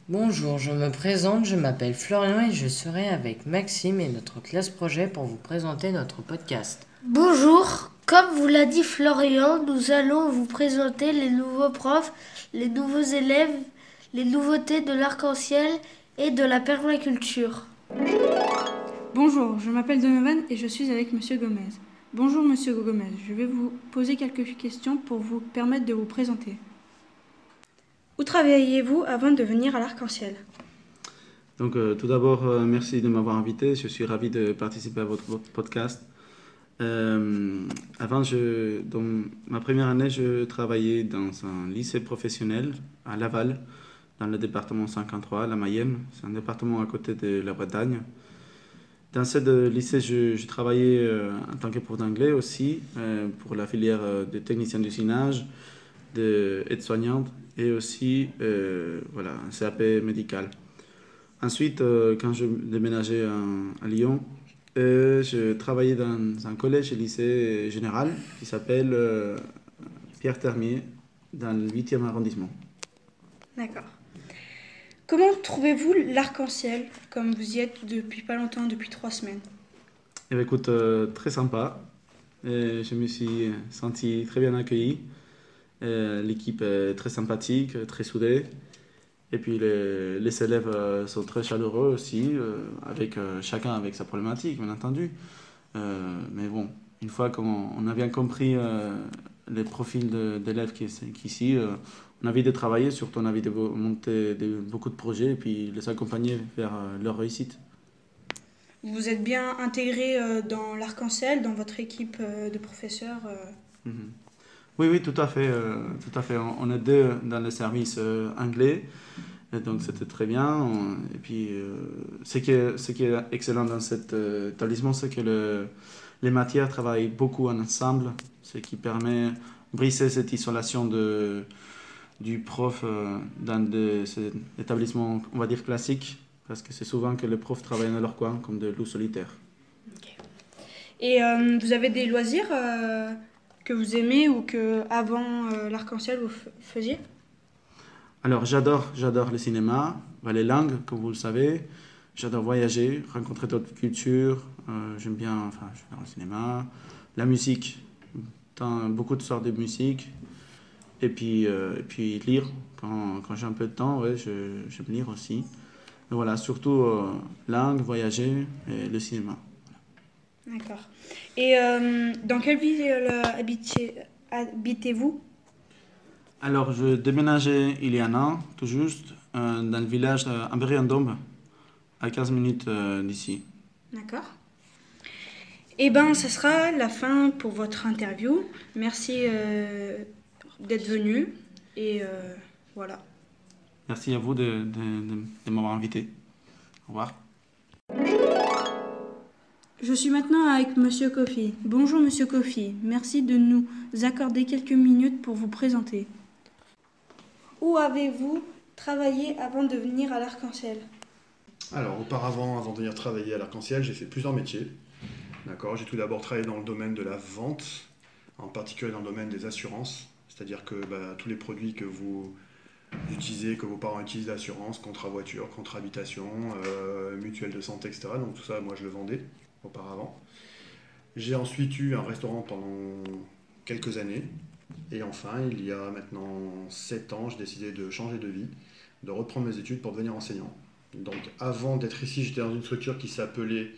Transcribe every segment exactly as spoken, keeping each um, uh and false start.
Bonjour, je me présente, je m'appelle Florian et je serai avec Maxime et notre classe projet pour vous présenter notre podcast. Bonjour, comme vous l'a dit Florian, nous allons vous présenter les nouveaux profs, les nouveaux élèves, les nouveautés de l'arc-en-ciel et de la permaculture. Bonjour, je m'appelle Donovan et je suis avec Monsieur Gomez. Bonjour Monsieur Gomez, je vais vous poser quelques questions pour vous permettre de vous présenter. Où travailliez-vous avant de venir à l'Arc-en-Ciel ? Donc, euh, tout d'abord, euh, merci de m'avoir invité. Je suis ravi de participer à votre, votre podcast. Euh, avant, je, dans ma première année, je travaillais dans un lycée professionnel à Laval, dans le département cinquante-trois, la Mayenne. C'est un département à côté de la Bretagne. Dans ce lycée, je, je travaillais euh, en tant que prof d'anglais aussi, euh, pour la filière euh, de technicien d'usinage, d'aide-soignante et aussi euh, voilà, un C A P médical. Ensuite, euh, quand je déménageais à, à Lyon, euh, je travaillais dans un collège et lycée général qui s'appelle euh, Pierre Termier, dans le huitième arrondissement. D'accord. Comment trouvez-vous l'Arc-en-Ciel, comme vous y êtes depuis pas longtemps, depuis trois semaines ? Eh bien, écoute, euh, très sympa. Et je me suis senti très bien accueilli. Et l'équipe est très sympathique, très soudée. Et puis les, les élèves euh, sont très chaleureux aussi, euh, avec, euh, chacun avec sa problématique, bien entendu. Euh, mais bon, une fois qu'on on a bien compris euh, les profils de, d'élèves qui, qui ici, euh, on a envie de travailler, surtout on a envie de monter de, beaucoup de projets et puis les accompagner vers euh, leur réussite. Vous êtes bien intégré euh, dans l'Arc-en-Ciel, dans votre équipe euh, de professeurs euh... Mm-hmm. Oui, oui, tout à fait. Euh, tout à fait. On, on est deux dans le service euh, anglais, et donc c'était très bien. On, et puis, euh, ce, qui est, ce qui est excellent dans cet euh, établissement, c'est que le, les matières travaillent beaucoup ensemble, ce qui permet de briser cette isolation de, du prof euh, dans des ces établissements, on va dire, classiques, parce que c'est souvent que les profs travaillent dans leur coin, comme des loups solitaires. Okay. Et euh, vous avez des loisirs euh... que vous aimez ou que avant euh, l'Arc-en-Ciel vous f- faisiez ? Alors j'adore, j'adore le cinéma, les langues, comme vous le savez. J'adore voyager, rencontrer d'autres cultures. Euh, j'aime bien, enfin, j'adore le cinéma, la musique, tant, beaucoup de sortes de musique. Et puis, euh, et puis lire, quand, quand j'ai un peu de temps, ouais, je, j'aime lire aussi. Mais voilà, surtout euh, langue, voyager et le cinéma. D'accord. Et euh, dans quelle ville euh, habitez, habitez-vous ? Alors, je déménageais il y a un an, tout juste, euh, dans le village d'Ambéry-en-Dombes, à quinze minutes euh, d'ici. D'accord. Eh bien, ça sera la fin pour votre interview. Merci euh, d'être venu. Et euh, voilà. Merci à vous de, de, de, de m'avoir invité. Au revoir. Je suis maintenant avec Monsieur Kofi. Bonjour Monsieur Kofi. Merci de nous accorder quelques minutes pour vous présenter. Où avez-vous travaillé avant de venir à l'Arc-en-Ciel ? Alors, auparavant, avant de venir travailler à l'Arc-en-Ciel, j'ai fait plusieurs métiers. D'accord, j'ai tout d'abord travaillé dans le domaine de la vente, en particulier dans le domaine des assurances. C'est-à-dire que bah, tous les produits que vous utilisez, que vos parents utilisent d'assurance, contrat voiture, contrat habitation, euh, mutuelle de santé, et cetera. Donc tout ça, moi, je le vendais auparavant. J'ai ensuite eu un restaurant pendant quelques années. Et enfin, il y a maintenant sept ans, j'ai décidé de changer de vie, de reprendre mes études pour devenir enseignant. Donc avant d'être ici, j'étais dans une structure qui s'appelait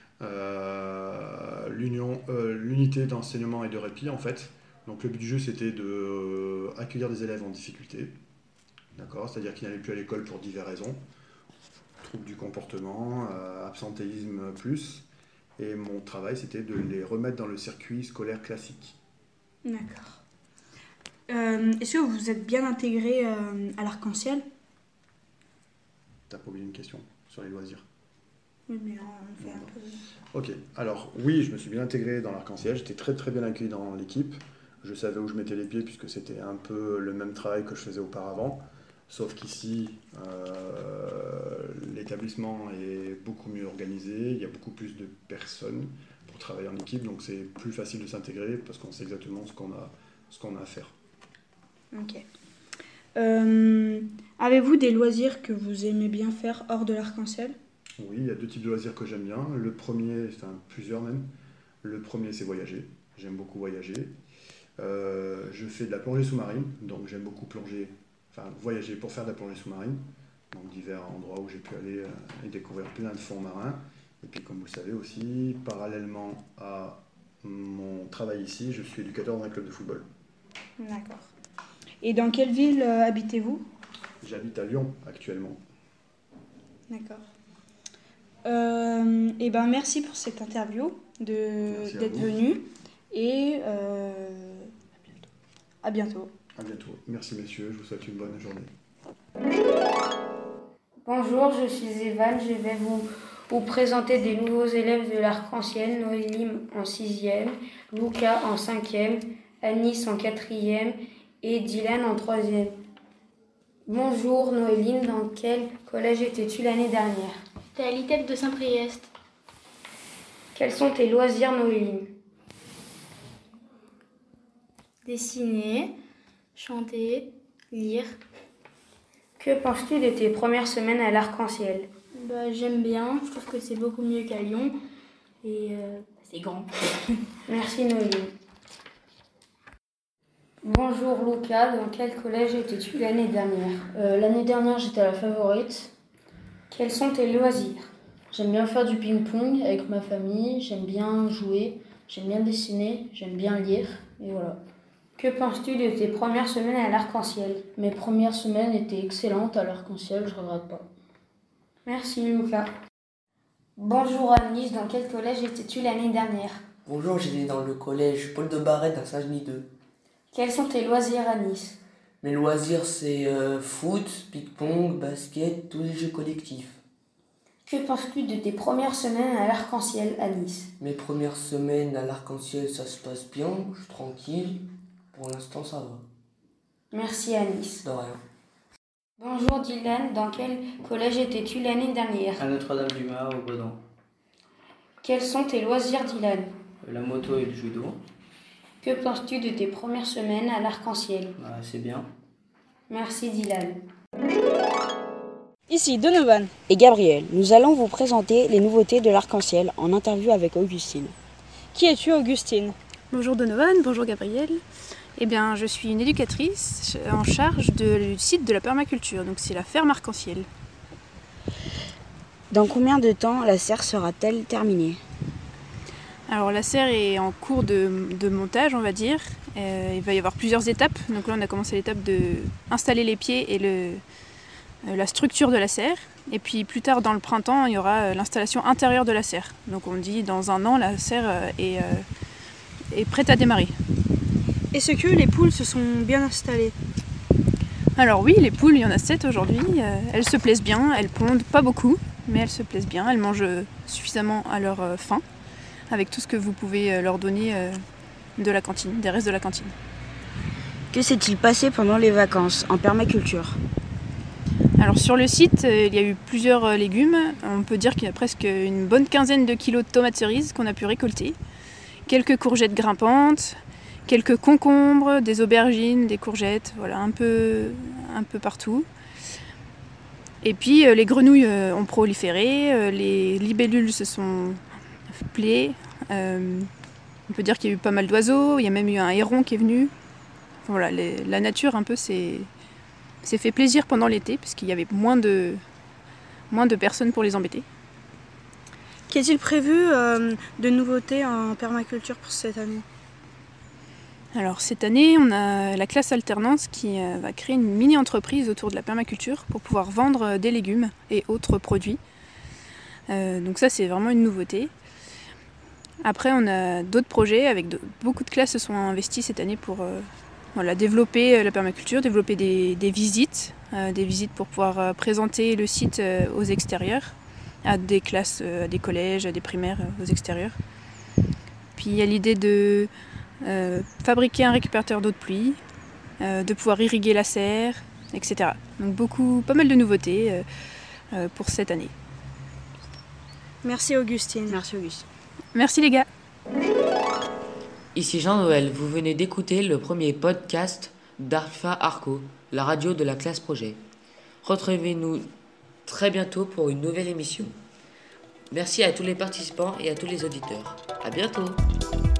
euh, l'union, euh, l'unité d'enseignement et de répit en fait. Donc le but du jeu c'était d'accueillir euh, des élèves en difficulté, d'accord, c'est-à-dire qui n'allaient plus à l'école pour diverses raisons, troubles du comportement, euh, absentéisme plus, et mon travail c'était de les remettre dans le circuit scolaire classique. D'accord. Euh, est-ce que vous êtes bien intégré euh, à l'Arc-en-Ciel ? T'as pas oublié une question sur les loisirs ? Oui, mais on fait un peu... Ok, alors oui, je me suis bien intégré dans l'Arc-en-Ciel, j'étais très très bien accueilli dans l'équipe. Je savais où je mettais les pieds puisque c'était un peu le même travail que je faisais auparavant. Sauf qu'ici, euh, l'établissement est beaucoup mieux organisé, il y a beaucoup plus de personnes pour travailler en équipe, donc c'est plus facile de s'intégrer parce qu'on sait exactement ce qu'on a, ce qu'on a à faire. Ok. Euh, avez-vous des loisirs que vous aimez bien faire hors de l'arc-en-ciel ? Oui, il y a deux types de loisirs que j'aime bien. Le premier, enfin plusieurs même. Le premier, c'est voyager. J'aime beaucoup voyager. Euh, je fais de la plongée sous-marine, donc j'aime beaucoup plonger, enfin voyager pour faire de la plongée sous-marine. Donc divers endroits où j'ai pu aller euh, et découvrir plein de fonds marins. Et puis comme vous le savez aussi, parallèlement à mon travail ici, je suis éducateur dans un club de football. D'accord. Et dans quelle ville euh, habitez-vous ? J'habite à Lyon actuellement. D'accord. Euh, et ben merci pour cette interview, de, Merci à d'être vous. venu. Et euh, à bientôt. À bientôt. Merci messieurs, je vous souhaite une bonne journée. Bonjour, je suis Evan, je vais vous, vous présenter des nouveaux élèves de l'Arc-en-Ciel, Noélie en sixième, Lucas en cinquième, Anis en quatrième et Dylan en troisième. Bonjour Noéline, dans quel collège étais-tu l'année dernière ? J'étais à l'I T E P de Saint-Priest. Quels sont tes loisirs Noéline ? Dessiner, chanter, lire. Que penses-tu de tes premières semaines à l'Arc-en-Ciel ? Bah, j'aime bien, je trouve que c'est beaucoup mieux qu'à Lyon. Et euh, c'est grand. Merci Noéline. Bonjour Lucas, dans quel collège étais-tu l'année dernière ? Euh, l'année dernière, j'étais à la Favorite. Quels sont tes loisirs ? J'aime bien faire du ping-pong avec ma famille, j'aime bien jouer, j'aime bien dessiner, j'aime bien lire, et voilà. Que penses-tu de tes premières semaines à l'Arc-en-Ciel ? Mes premières semaines étaient excellentes à l'Arc-en-Ciel, je regrette pas. Merci Lucas. Bonjour Anis, dans quel collège étais-tu l'année dernière ? Bonjour, j'étais dans le collège Paul de Barrette à Saint-Genis deux. Quels sont tes loisirs à Nice ? Mes loisirs, c'est euh, foot, ping-pong, basket, tous les jeux collectifs. Que penses-tu de tes premières semaines à l'Arc-en-Ciel à Nice ? Mes premières semaines à l'Arc-en-Ciel, ça se passe bien, je suis tranquille. Pour l'instant, ça va. Merci Anis. De rien. Bonjour Dylan, dans quel collège étais-tu l'année dernière ? À Notre-Dame-du-Mas, au Baudon. Quels sont tes loisirs Dylan ? La moto et le judo. Que penses-tu de tes premières semaines à l'Arc-en-Ciel ? Bah, c'est bien. Merci Dylan. Ici Donovan et Gabriel, nous allons vous présenter les nouveautés de l'Arc-en-Ciel en interview avec Augustine. Qui es-tu Augustine ? Bonjour Donovan, bonjour Gabriel. Eh bien, je suis une éducatrice en charge du site de la permaculture, donc c'est la ferme Arc-en-Ciel. Dans combien de temps la serre sera-t-elle terminée ? Alors la serre est en cours de, de montage, on va dire. Euh, il va y avoir plusieurs étapes. Donc là, on a commencé l'étape de installer les pieds et le, euh, la structure de la serre. Et puis plus tard, dans le printemps, il y aura l'installation intérieure de la serre. Donc on dit dans un an, la serre est, euh, est prête à démarrer. Est-ce que les poules se sont bien installées ? Alors oui, les poules, il y en a sept aujourd'hui. Euh, elles se plaisent bien, elles pondent pas beaucoup, mais elles se plaisent bien. Elles mangent suffisamment à leur euh, faim, avec tout ce que vous pouvez leur donner euh, de la cantine, des restes de la cantine. Que s'est-il passé pendant les vacances en permaculture ? Alors sur le site, euh, il y a eu plusieurs euh, légumes. On peut dire qu'il y a presque une bonne quinzaine de kilos de tomates cerises qu'on a pu récolter. Quelques courgettes grimpantes, quelques concombres, des aubergines, des courgettes, voilà, un peu, un peu partout. Et puis euh, les grenouilles euh, ont proliféré, euh, les libellules se sont plaies. Euh, on peut dire qu'il y a eu pas mal d'oiseaux, il y a même eu un héron qui est venu. Enfin, voilà, les, la nature un peu s'est, s'est fait plaisir pendant l'été parce qu'il y avait moins de, moins de personnes pour les embêter. Qu'est-il prévu euh, de nouveautés en permaculture pour cette année ? Alors cette année, on a la classe alternance qui euh, va créer une mini-entreprise autour de la permaculture pour pouvoir vendre des légumes et autres produits. Euh, donc ça, c'est vraiment une nouveauté. Après, on a d'autres projets avec de, beaucoup de classes se sont investies cette année pour euh, voilà, développer la permaculture, développer des, des visites, euh, des visites pour pouvoir euh, présenter le site euh, aux extérieurs, à des classes, euh, à des collèges, à des primaires euh, aux extérieurs. Puis il y a l'idée de euh, fabriquer un récupérateur d'eau de pluie, euh, de pouvoir irriguer la serre, et cetera. Donc beaucoup, pas mal de nouveautés euh, euh, pour cette année. Merci Augustine. Merci Augustine. Merci les gars. Ici Jean-Noël, vous venez d'écouter le premier podcast d'Alpha Arco, la radio de la classe projet. Retrouvez-nous très bientôt pour une nouvelle émission. Merci à tous les participants et à tous les auditeurs. À bientôt!